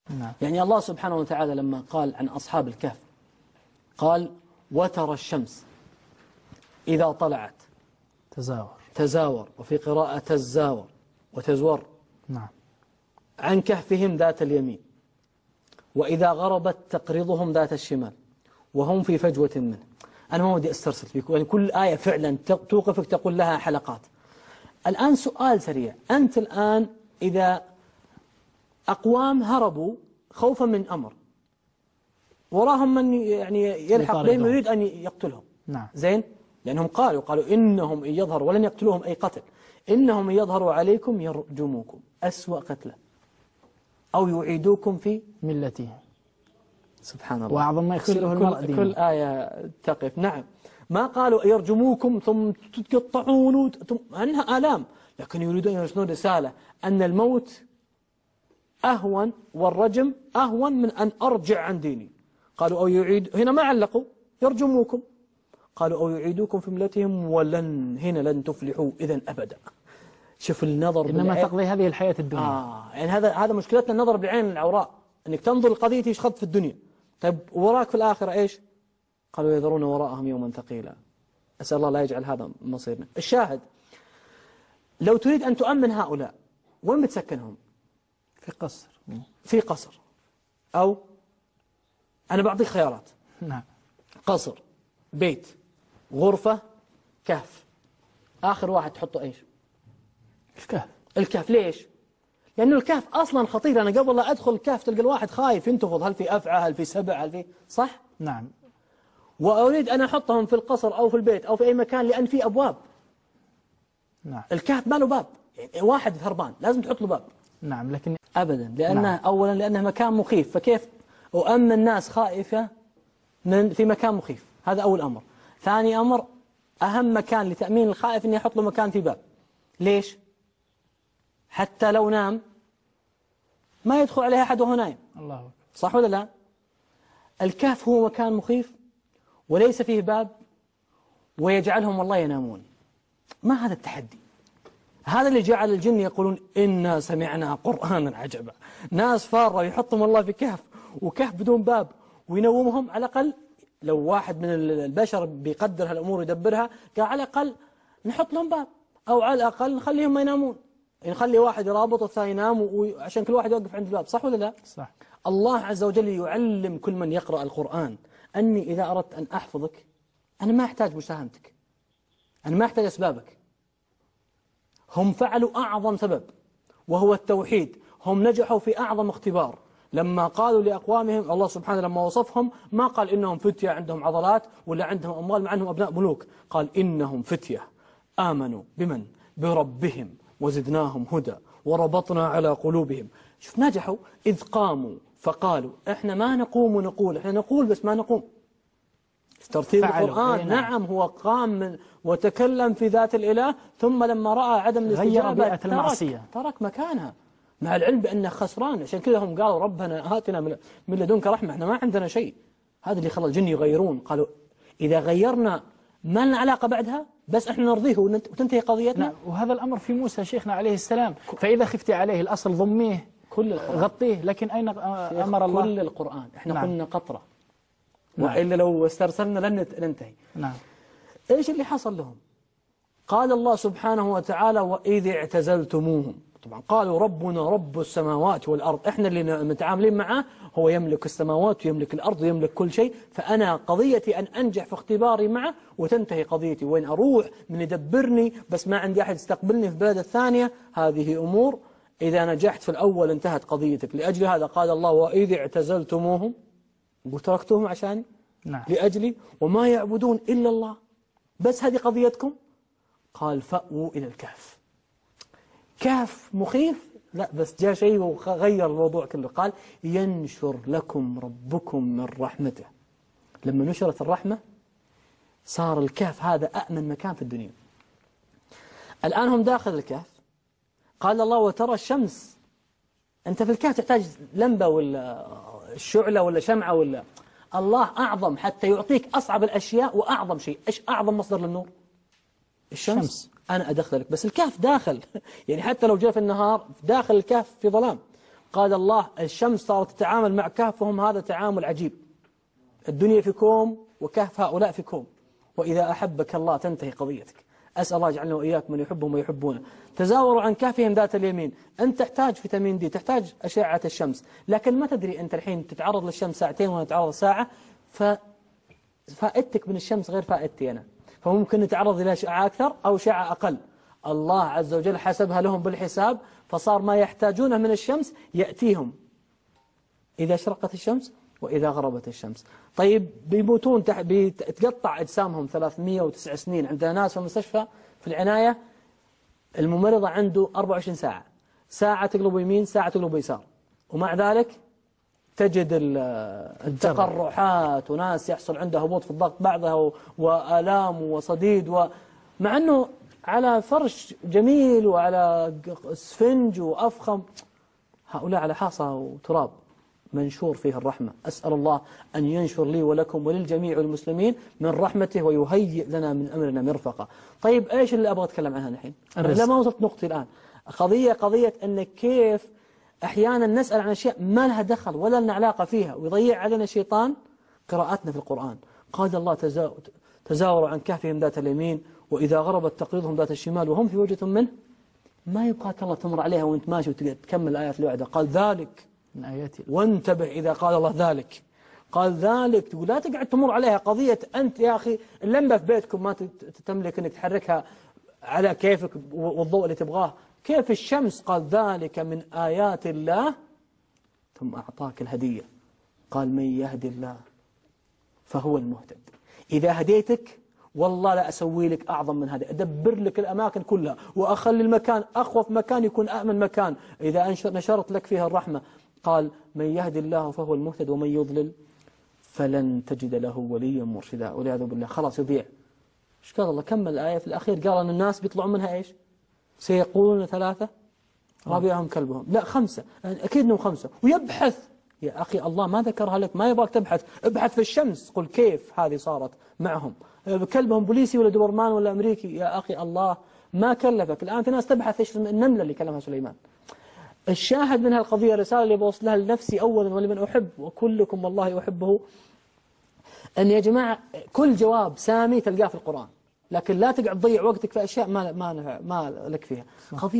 نعم. يعني الله سبحانه وتعالى لما قال عن أصحاب الكهف قال وترى الشمس إذا طلعت تزاور وفي قراءة تزاور وتزور نعم عن كهفهم ذات اليمين وإذا غربت تقرضهم ذات الشمال وهم في فجوة منه. أنا ما ودي أسترسل فيكم، يعني كل آية فعلا توقفك تقول لها حلقات. الآن سؤال سريع، أنت الآن إذا أقوام هربوا خوفا من أمر وراهم من يعني يلحق بهم يريد أن يقتلهم، نعم زين، لأنهم قالوا إنهم إن يظهروا ولن يقتلوهم أي قتل، إنهم يظهروا عليكم يرجموكم أسوأ قتله أو يعيدوكم في ملته. سبحان الله. وأعظم ما يخسره المرء دينه. كل آية تقف. نعم، ما قالوا يرجموكم ثم تتقطعون أنها آلام، لكن يريدون أن يرسلون رسالة أن الموت أهون والرجم أهون من أن أرجع عن ديني. قالوا أو يعيد، هنا ما علقوا يرجموكم، قالوا أو يعيدوكم في ملتهم هنا لن تفلحوا إذن أبدا. شوف النظر، إنما تقضي هذه الحياة الدنيا. يعني هذا مشكلتنا، النظر بالعين العوراء، أنك تنظر لقضية ايش خط في الدنيا. طيب وراك في الآخرة إيش؟ قالوا يذرون وراءهم يوما ثقيلا. أسأل الله لا يجعل هذا مصيرنا. الشاهد، لو تريد أن تؤمن هؤلاء وين بتسكنهم؟ في قصر أو أنا بعطيك خيارات. نعم. قصر، بيت، غرفة، كهف. آخر واحد تحطه إيش؟ الكهف. ليش؟ لأنه الكهف أصلا خطير. أنا قبل لا أدخل الكهف تلقى الواحد خايف ينتفض، هل في أفعى، هل في سبع، هل في، صح؟ نعم. وأريد أن أحطهم في القصر أو في البيت أو في أي مكان لأن في أبواب. نعم. الكهف ما له باب، يعني واحد هربان لازم تحط له باب. نعم. لكن أبدا، لأنه نعم. أولا لأنه مكان مخيف، فكيف أؤمن الناس خائفة في مكان مخيف؟ هذا أول أمر. ثاني أمر، أهم مكان لتأمين الخائف أني أحط له مكان في باب. ليش؟ حتى لو نام ما يدخل عليه أحد وهو نايم. الله أكبر. صح ولا لا؟ الكهف هو مكان مخيف وليس فيه باب ويجعلهم والله ينامون. ما هذا التحدي؟ هذا اللي جعل الجن يقولون إنا سمعنا قرآنا عجبا. ناس فارة يحطهم الله في كهف، وكهف بدون باب، وينومهم. على الأقل لو واحد من البشر بيقدر هالأمور ويدبرها، قال على الأقل نحط لهم باب، أو على الأقل نخليهم ما ينامون، نخلي واحد يرابط والثاني ينام، وعشان كل واحد يوقف عند الباب. صح ولا لا؟ صح. الله عز وجل يعلم كل من يقرأ القرآن أني إذا أردت أن أحفظك أنا ما أحتاج مساهمتك، أنا ما أحتاج أسبابك. هم فعلوا أعظم سبب وهو التوحيد. هم نجحوا في أعظم اختبار لما قالوا لأقوامهم، الله سبحانه لما وصفهم ما قال إنهم فتية عندهم عضلات ولا عندهم أموال مع أنهم أبناء ملوك، قال إنهم فتية آمنوا بمن؟ بربهم وزدناهم هدى وربطنا على قلوبهم. شوف، نجحوا إذ قاموا فقالوا إحنا ما نقوم ونقول، إحنا نقول بس ما نقوم. ترتيب القرآن. نعم، هو قام وتكلم في ذات الإله، ثم لما رأى عدم الاستجابة ترك مكانها، مع العلم بأنه خسران. عشان كذا هم قالوا ربنا هاتنا من لدنك رحمة، احنا ما عندنا شيء. هذا اللي خلى الجن يغيرون، قالوا إذا غيرنا ما لنا علاقة بعدها، بس احنا نرضيه وتنتهي قضيتنا. نعم. وهذا الأمر في موسى شيخنا عليه السلام، فإذا خفت عليه الأصل ضميه غطيه. لكن أين أمر الله؟ كل القرآن احنا نعم. قلنا قطرة، نعم. وإلا لو استرسلنا لن ننتهي. نعم. إيش اللي حصل لهم؟ قال الله سبحانه وتعالى وإذ اعتزلتموهم. طبعا قالوا ربنا رب السماوات والأرض، احنا اللي متعاملين معه، هو يملك السماوات ويملك الأرض ويملك كل شيء، فأنا قضيتي أن أنجح في اختباري معه وتنتهي قضيتي. وين أروح؟ من يدبرني، بس ما عندي أحد يستقبلني في البلد الثانية. هذه أمور إذا نجحت في الأول انتهت قضيتك. لأجل هذا قال الله وإذ اعتزلتموهم، وتركتهم عشان نعم. لأجلي، وما يعبدون إلا الله، بس هذه قضيتكم. قال فأووا إلى الكهف. كهف مخيف؟ لا، بس جاء شيء وغير الموضوع كله. قال ينشر لكم ربكم من رحمته. لما نشرت الرحمة صار الكهف هذا أأمن مكان في الدنيا. الآن هم داخل الكهف. قال الله وترى الشمس. أنت في الكهف تحتاج لمبة ولا شعلة ولا شمعة ولا، الله أعظم حتى يعطيك أصعب الأشياء وأعظم شيء. إيش أعظم مصدر للنور؟ الشمس. أنا أدخلك، بس الكهف داخل يعني حتى لو جاء في النهار داخل الكهف في ظلام. قال الله الشمس صارت تتعامل مع كهفهم، هذا تعامل عجيب. الدنيا في كوم وكهف هؤلاء في كوم، وإذا أحبك الله تنتهي قضيتك. أسأل الله يجعلنا وإياك من يحبهم ويحبونه. تزاوروا عن كهفهم ذات اليمين. أنت تحتاج فيتامين دي، تحتاج أشعة الشمس، لكن ما تدري أنت الحين تتعرض للشمس ساعتين وأنا أتعرض ساعة، فائدتك من الشمس غير فائدتي أنا، فممكن نتعرض إلى أشعة أكثر أو أشعة أقل. الله عز وجل حسبها لهم بالحساب، فصار ما يحتاجونه من الشمس يأتيهم إذا شرقت الشمس وإذا غربت الشمس. طيب بيموتون بتقطع أجسامهم 309 سنين. عندنا ناس في المستشفى في العناية الممرضة عنده 24 ساعة، ساعة تقلب يمين ساعة تقلب يسار، ومع ذلك تجد التقرحات وناس يحصل عنده هبوط في الضغط بعضها وآلام وصديد، مع أنه على فرش جميل وعلى اسفنج وأفخم، هؤلاء على حاصة وتراب منشور فيه الرحمة. أسأل الله أن ينشر لي ولكم وللجميع المسلمين من رحمته ويهيئ لنا من أمرنا مرفقة. طيب إيش اللي أبغى أتكلم عنها الحين؟ لما وصلت نقطتي الآن قضية أن كيف أحيانا نسأل عن أشياء ما لها دخل ولا لنا علاقة فيها، ويضيع علينا الشيطان قراءتنا في القرآن. قال الله تزاوروا عن كهفهم ذات اليمين وإذا غربت تقرضهم ذات الشمال وهم في وجهة منه. ما يبقاك الله تمر عليها وانت ماشي وتكمل الآيات اللي بعدها. قال ذلك من آياتي، وانتبه إذا قال الله ذلك، قال ذلك، تقول لا تقعد تمر عليها قضية أنت يا أخي اللمبة في بيتكم ما تملك أنك تحركها على كيفك والضوء اللي تبغاه. كيف الشمس؟ قال ذلك من آيات الله، ثم أعطاك الهدية. قال من يهدي الله فهو المهتد. إذا هديتك والله لا أسوي لك أعظم من هذا، أدبر لك الأماكن كلها وأخلي المكان أخوف مكان يكون أأمن مكان إذا نشرت لك فيها الرحمة. قال من يهدي الله فهو المهتد ومن يضلل فلن تجد له وليا مرشدا، والعياذ بالله خلاص يضيع. ايش قال الله؟ كمل الآية في الأخير قال أن الناس بيطلعون منها إيش؟ سيقولون 3 رابعهم كلبهم، لا 5، أكيد أنهم 5. ويبحث يا أخي الله ما ذكرها لك، ما يبغاك تبحث، ابحث في الشمس قل كيف هذه صارت معهم. كلبهم بوليسي ولا دوبرمان ولا أمريكي، يا أخي الله ما كلفك. الآن في ناس تبحث إيش النملة اللي كلمها سليمان. الشاهد من هالقضية رسالة اللي بوصلها لنفسي أولا ولمن أحب وكلكم والله أحبه، أن يا جماعة كل جواب سامي تلقاه في القرآن، لكن لا تقعد تضيع وقتك في أشياء ما لك فيها. قضية